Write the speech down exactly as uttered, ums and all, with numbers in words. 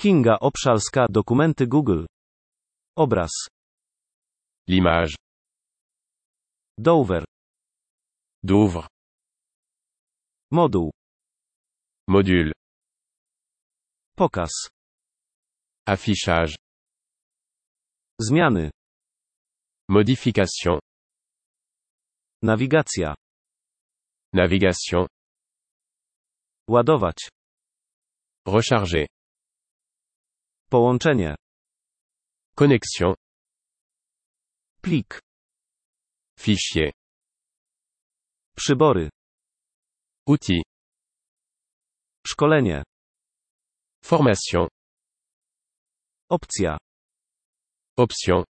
Kinga Obszalska, dokumenty Google. Obraz. L'image. Dover. Douvres. Moduł. Module. Pokaz. Affichage. Zmiany. Modification. Nawigacja. Navigation. Ładować. Recharger. Połączenie. Connexion. Plik. Fichier. Przybory. Outil. Szkolenie. Formation. Opcja. Option.